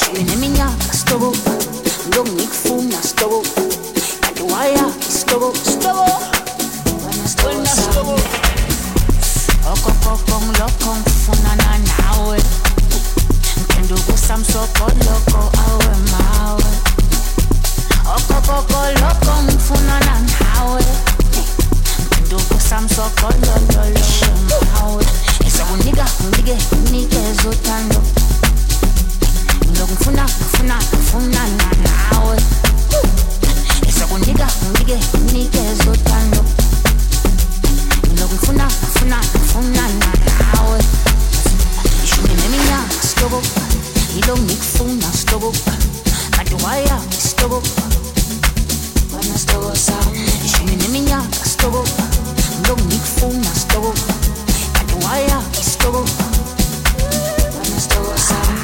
Minha estou Dominic Funa estou Katuaya estou When estou Okokokong lokong funana nawe Kendugu samsoko loko awe mawe Okokoko lokong funana nawe Kendugu samsoko lolo mawe Esa uniga unige zotando Ngifuna nawe Esa uniga unige zotando Ngifuna nawe Ishumine minya stobo Ilo nikfuna stobo Maduwaya stobo Wana stobo sound Ishumine minya stobo Ilo nikfuna stobo Maduwaya stobo Wana stobo sound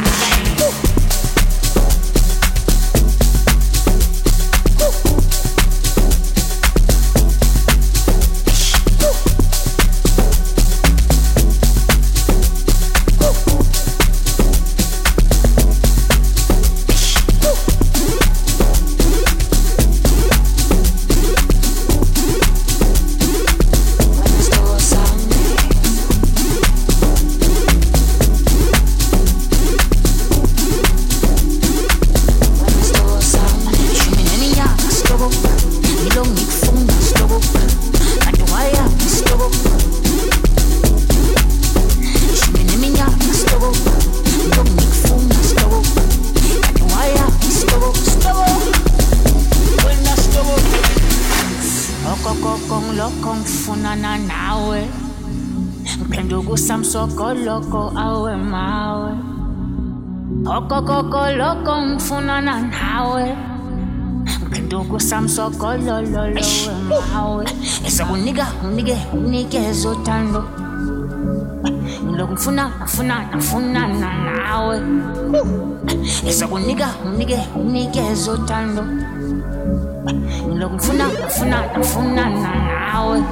Loko awe mawe Okokoko loko mfunana nawe Ndugu samsoko lolo mawe Esa unige zotando Nloku mfuna nawe Esa unige zotando Nloku mfuna nawe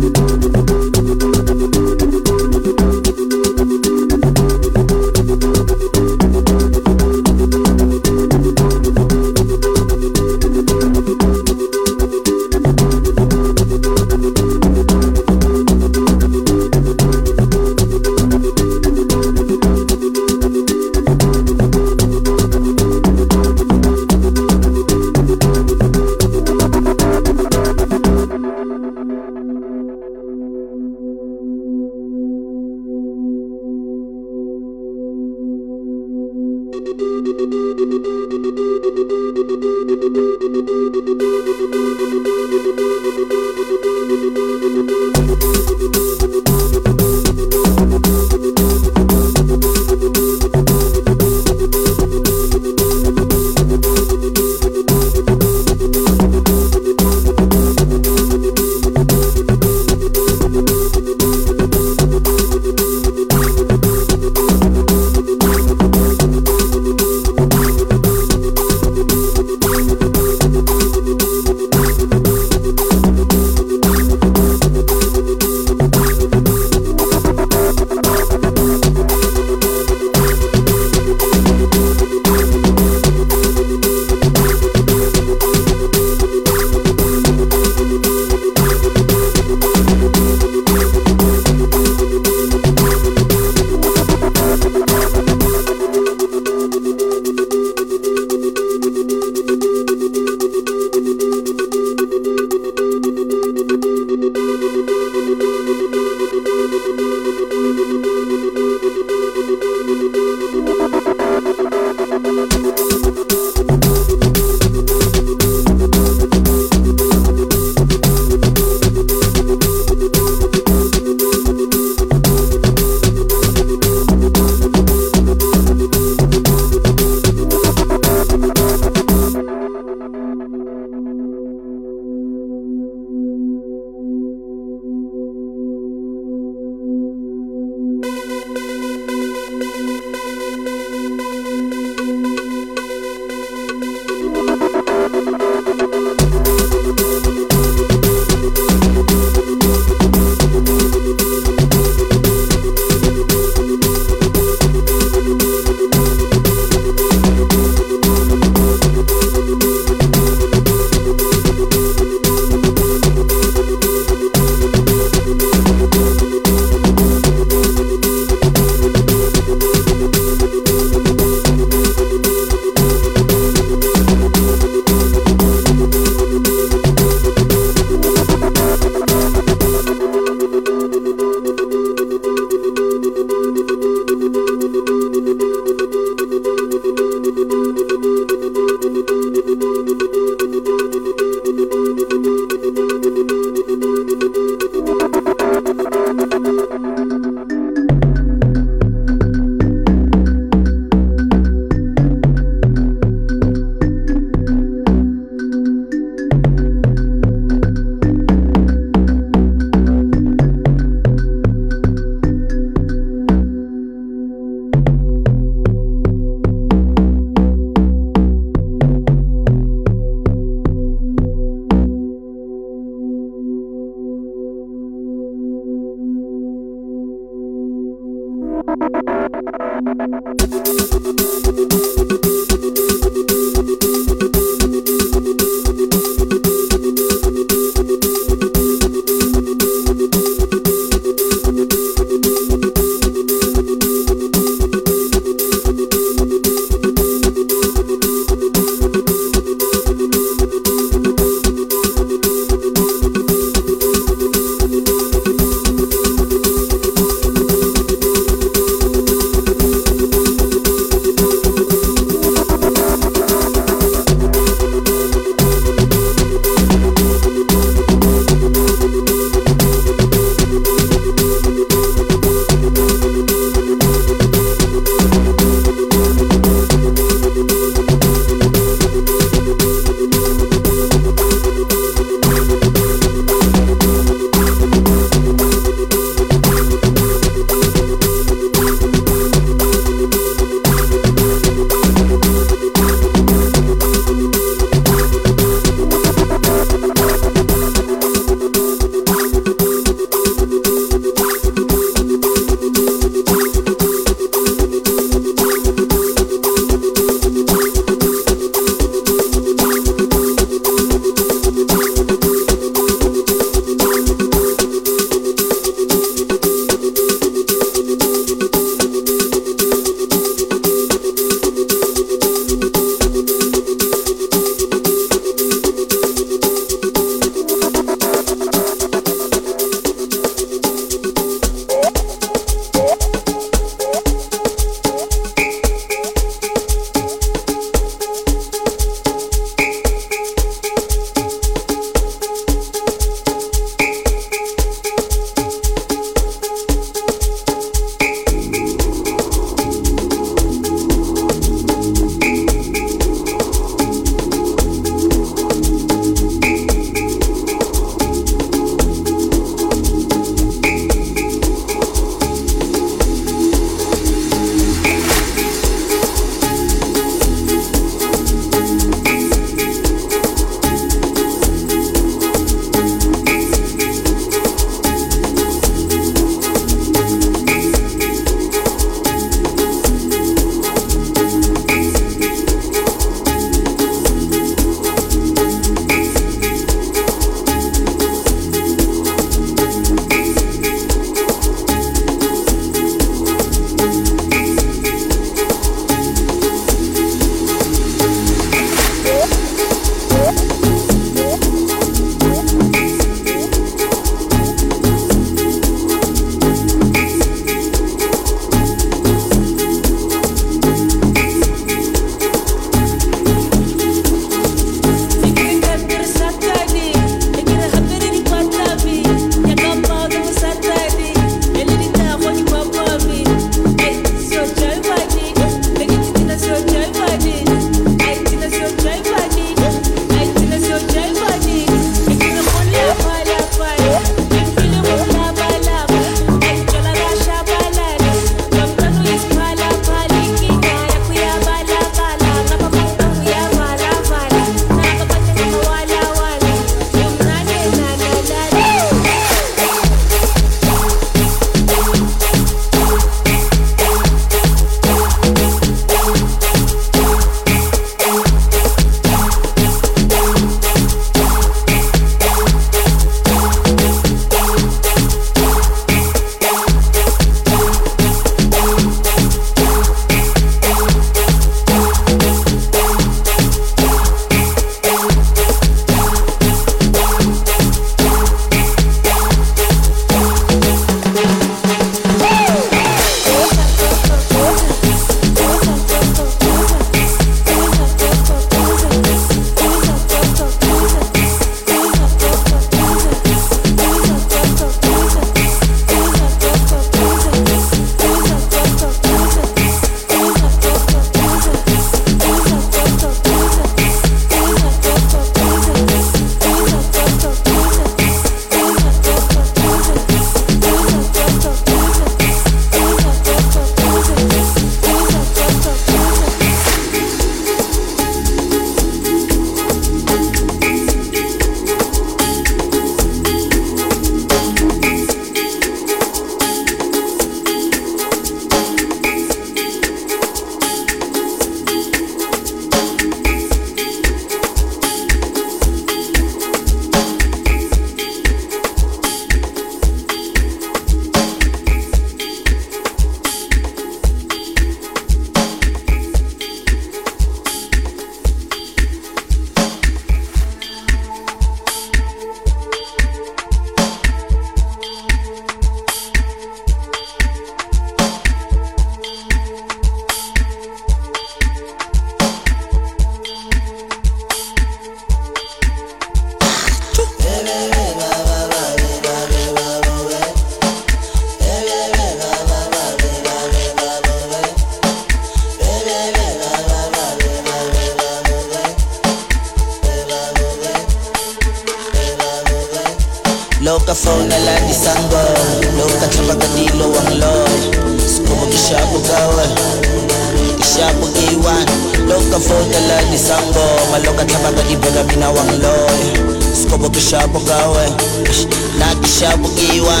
Loka phone la disango, loka chapa kadilo ang loy. Skubo kishapo gawe, kishapo giwan. Loka phone la disango, maloka chapa kadibo gabina wang loy. Skubo kishapo gawe, na kishapo giwan.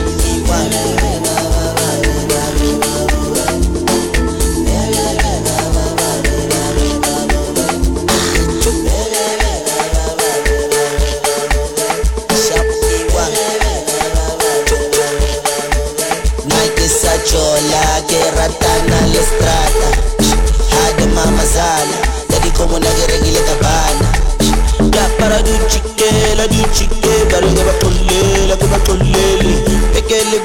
Chola que ratana la estrata Hada mamazala Daddy como na geregile cabana Ya para du chique Baranga ba tolle la ba tolle Bekele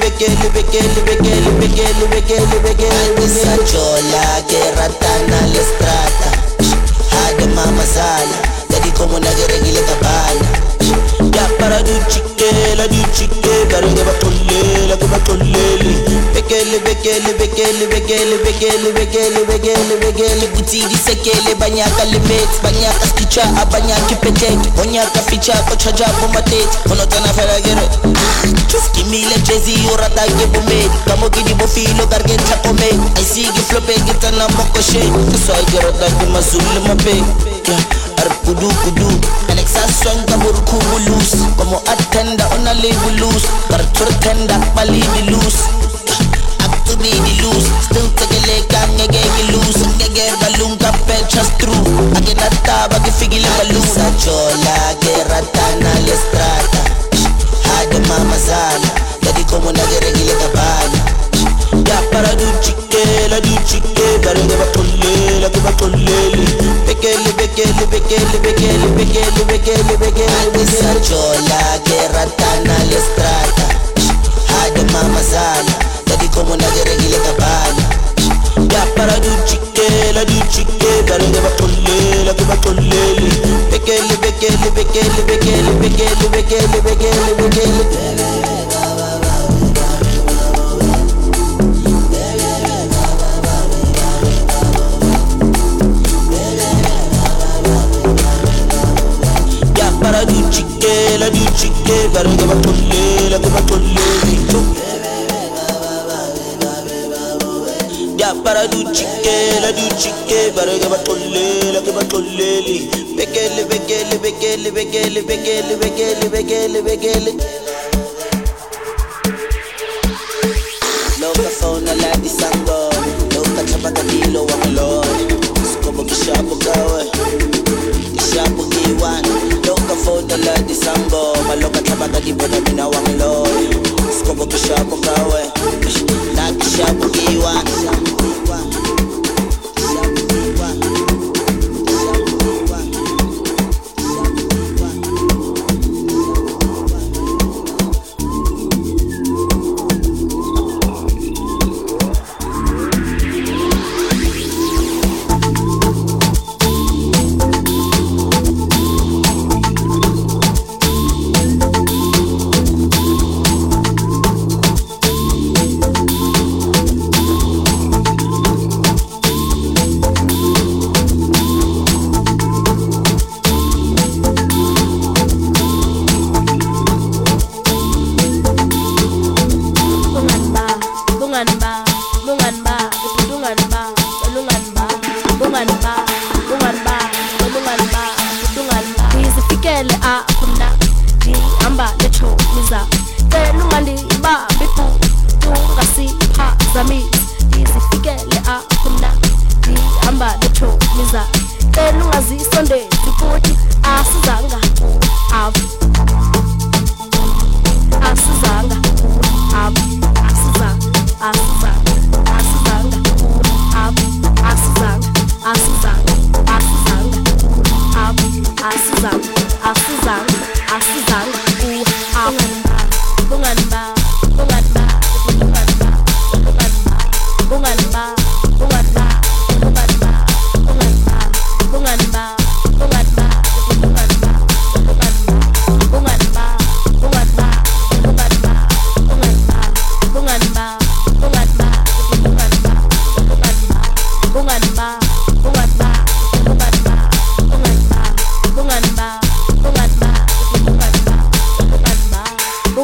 Esa chola que ratana la estrata Hada mamazala Daddy como na geregile cabana Ya para du chique Baranga ba tolle la ba tolle Bekele Butidi sekele banyaka limits Banyaka skicha abanyaki petek Bonyaka ficha kochaja bomatet Monotana feragere Skimile jezi urata ke bomed Kamo gidi bofilo gargen chakome I see gi flope gitana moko shake So I get rata ke mazul mape Arpudu kudu Anexa swang kabur kubulus Como attenda ona lebulus Kartur tenda pali di loose to be the loose, still take a leg and you get loose. You get balloon capel just through. I get a tab, I get figure like a loose. Chola, que ratana la estrata. Hada mamazala, daddy como na geregile cabana. Ya para du chique, baranga ba tolle, la ba tolle. Bekele. Chola, que ratana la estrata. Hada mamazala. Daddy como na geregile cabana Ya para du chique Baranga ba tolle, la ba tolle Bekele Ya para du chique Baranga ba tolle, la ba tolle Ya para du chique, baranga ba tolle, la que ba tolle li. Bekele. Loka phone la disango, loka chapa kadilo wang loy. Skobo kishapo gawe, kishapo giwan. Loka phone la disango, maloka chapa kadibo na mina wang loy. Skobo kishapo gawe, na kishapo giwan.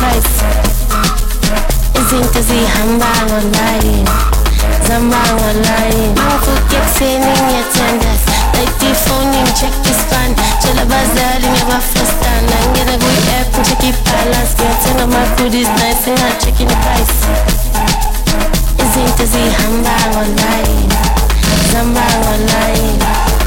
price. Izinto zihamba online, zihamba online. Mangifuna ekutheni ngiyathandaza, like the phone check ispan. Tshela abazali ngiyabafostana, ngena kwi-app check ibalance. Ngiyathenga ama-goodies nice, nginga-check price. Izinto zihamba online, zihamba online.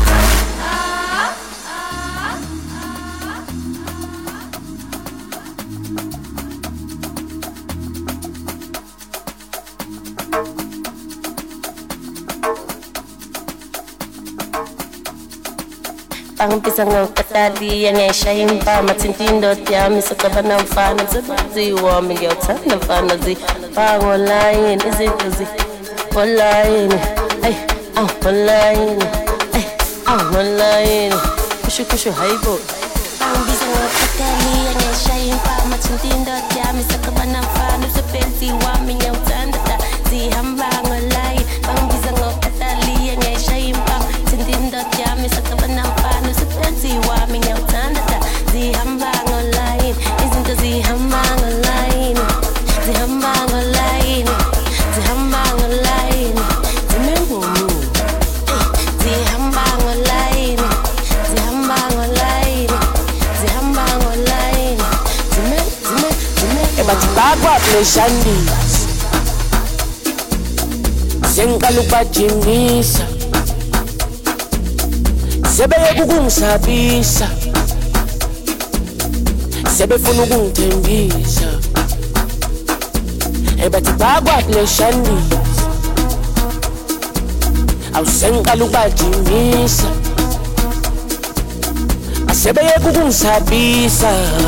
Pangipisa ngokatali ngiyashaya impama thinta indoda yami sokabana mfana msebenzi wami ngiyawuthanda mfana zifaka online izinto online ay online ay online kushu hayibo. Pangipisa ngokatali ngiyashaya impama thinta indoda yami sokabana mfana msebenzi wami ngiyawuthanda zihamba online. Pangipisa ngokatali ngiyashaya impama thinta indoda yami sokabana wami ngiyawuthanda zihamba online. Izinto zihamba online, zihamba online, zihamba online. Zimengumu zihamba online, zihamba online, zihamba online. Ebathi bakwapleshandisa sengiqala ukubajimisa sebeye kukungisabisa sebefuna ukungithembisa ebathi bakwapleshandisa awusengiqala ukubajimisa asebeye kukungisabisa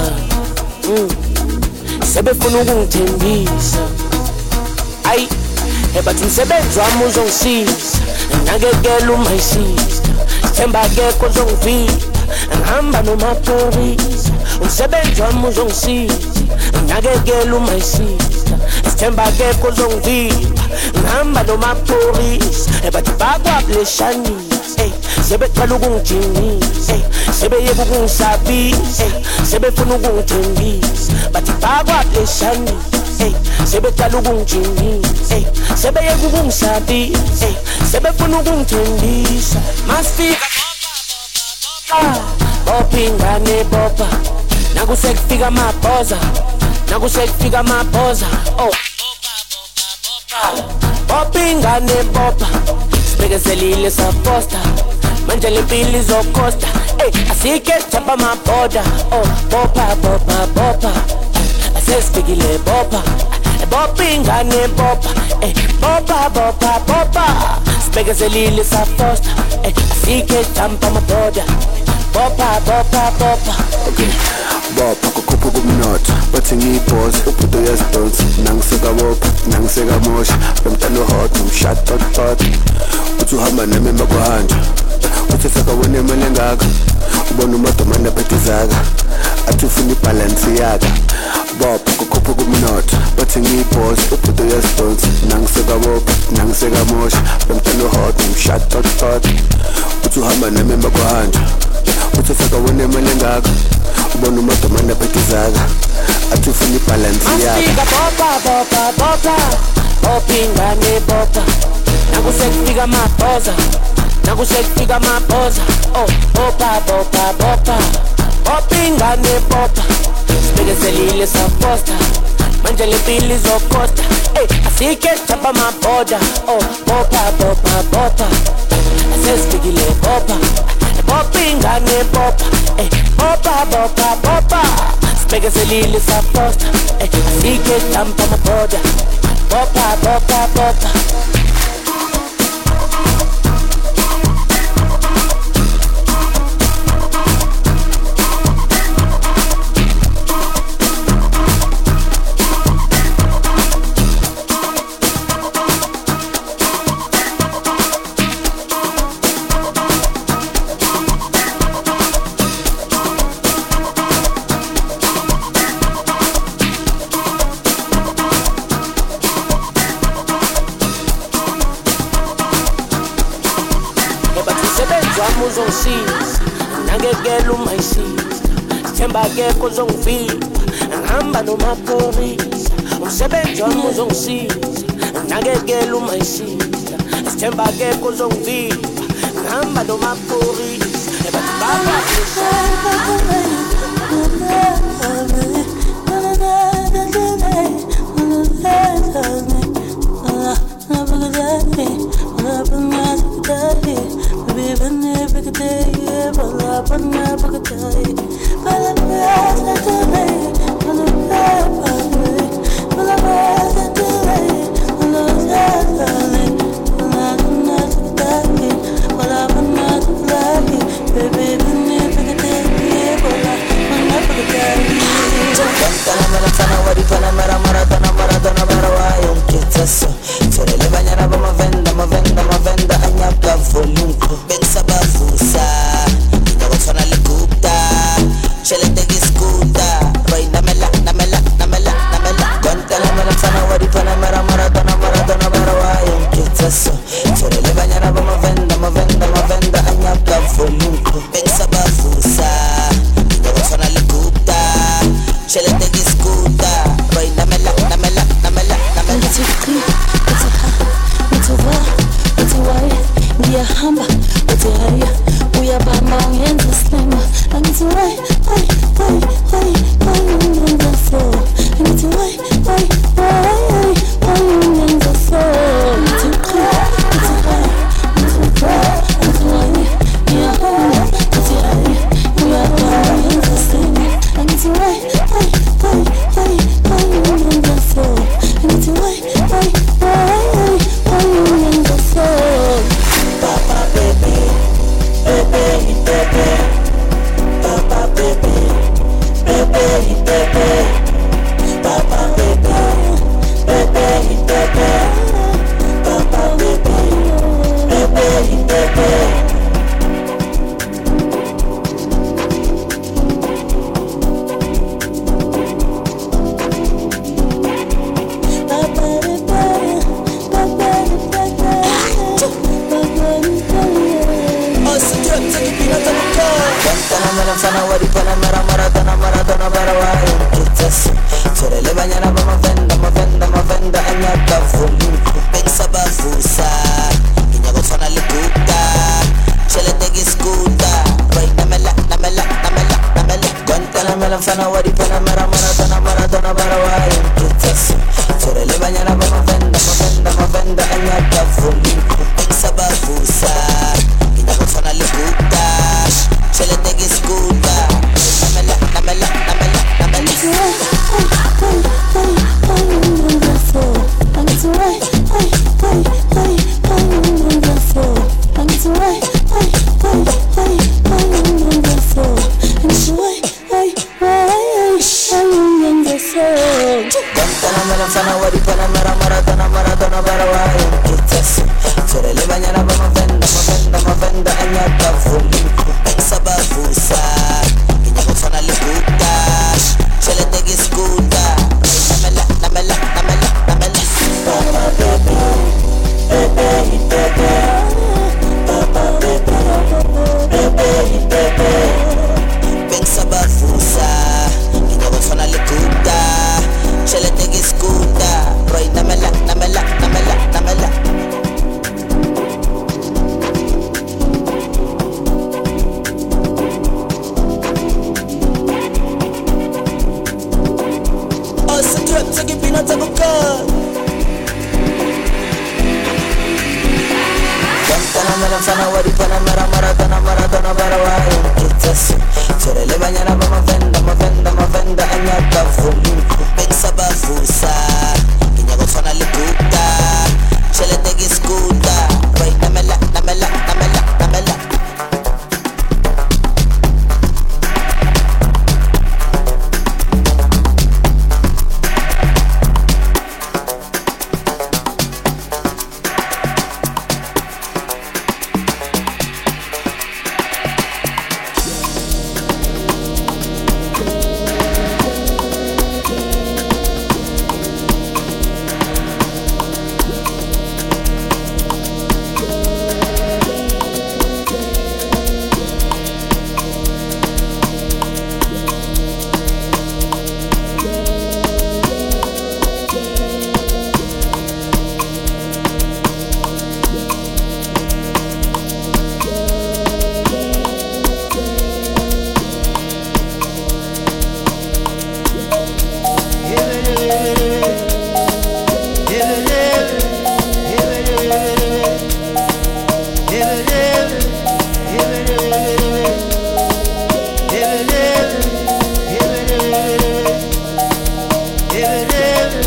sebefuna ukungithembisa ayi ebathi umsebenzi wami uzongisiza nakekela umayisiza themba akekho ozongivika ngihamba nomaphorisa umsebenzi wami uzongisiza nakekela umayisiza themba akekho ozongivika ngihamba nomaphorisa ebathi bakwapleshanisa sebeqala ukungijinisa sebeyeka ukungisabisa sebefuna ukungithembisa bathi bakwapleshanisa sebeqala ukungijinisa sebeyeka ukungisabisa sebefuna ukungithembisa masifika bopingane bopa nakusekufika amabhoza nakusekufika amabhoza oh bopingane bopa sibekezelile saposta manje lempilo izokosta asike chapa amaboda oh bopa asesifikile bopa bopingane bopa bopa sibekezelile saposta asike chapa amaboda bopa okay bopa kukhupha kumnotho bathi ngiyibhozi ubudo yazidonsi nangiseka bopa nangiseka mosha bemntana hot umshot hot uthi uhamba nami emakuhanja uthi saka wena imali engaka ubona umadomanda phethizaka athi ufuna ibalance yaka bopa kukhupha kumnotho bathi ngiyibhozi ubudo yazidonsi nangiseka bopa nangiseka mosha bemntana hot umshot hot uthi uhamba nami emakuhanja uthi saka wena imali engaka ubona umadomanda phethizaka athi ufuna ibalance yaka bopingane bopa nakusekufika amabhoza oh bopa bopingane bopa sibekezelile saposta manje lempilo izokosta asike chapa amaboda oh bopa asesifikile bopa bopingane bopa sibekezelile saposta asike chapa amaboda bopa uzongisiza nakekela umayisiza themba akekho ozongivika ngihamba nomaphorisa umsebenzi wami uzongisiza nakekela uma isiza sithemba akekho uzongivimba ngihamba nomaphorisa ebathi baba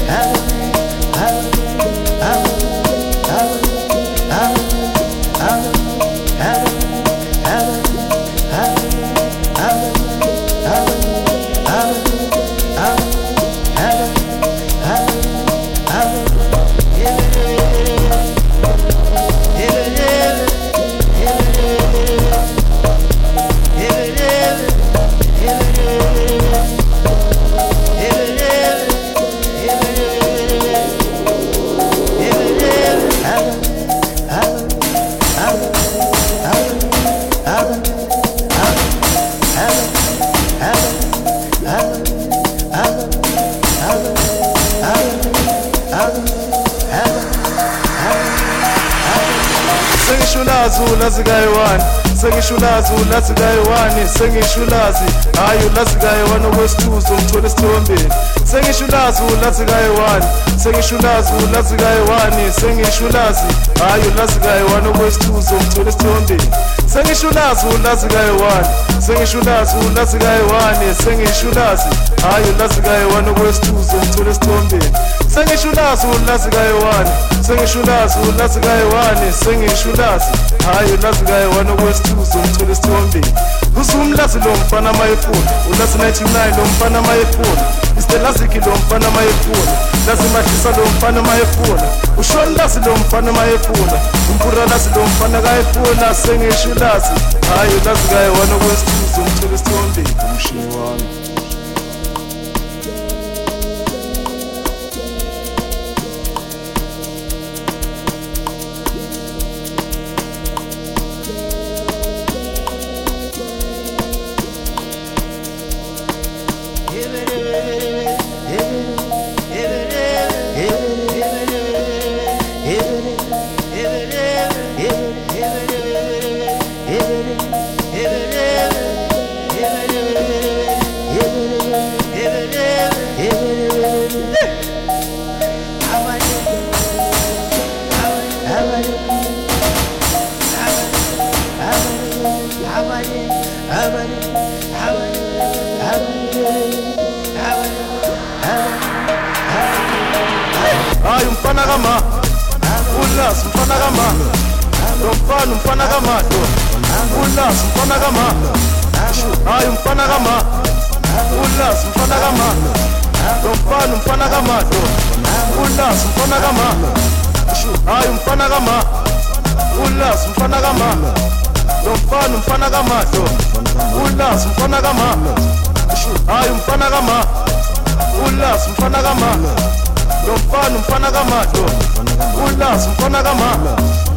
Ulazi kayi-1 sengisho ulazi ulazi kayi-1 sengisho ulazi hayi ulazi kayi-1 okwesithuzo ngithola esithombeni sengisho ulazi ulazi kayi-1 sengisho ulazi ulazi kayi-1 sengisho ulazi hayi ulazi kayi-1 okwesithuzo ngithola esithombeni sengisho ulazi ulazi kayi-1 sengisho ulazi ulazi kayi-1 sengisho ulazi hayi ulazi kayi-1 okwesithuzo ngithola esithombeni sengisho ulazi ulazi kayi-1 sengisho ulazi ulazi kayi-1 sengisho ulazi hayi ulazi kayi-1 okwesithuzo ngithola esithombeni usumlazi lo mfana mayefuna ulazi 99 lo mfana mayefuna istelaziki lo mfana mayefuna lazi madlisa lo mfana mayefuna ushoni lazi lo mfana mayefuna umpura lazi lo mfana kayefuna sengisho ulazi hayi ulazi kayi-1 okwesithuzo ngithola esithombeni umshini wami hayi umfana kama ulazi umfana kama lo mfana umfana kama ulazi umfana kama hayi umfana kama ulazi umfana kama lo mfana umfana kama ulazi umfana kama hayi umfana kama ulazi umfana kama lo mfana umfana kama ulazi umfana kama hayi umfana kama ulazi umfana kama lo mfana umfana kama ulazi umfana kama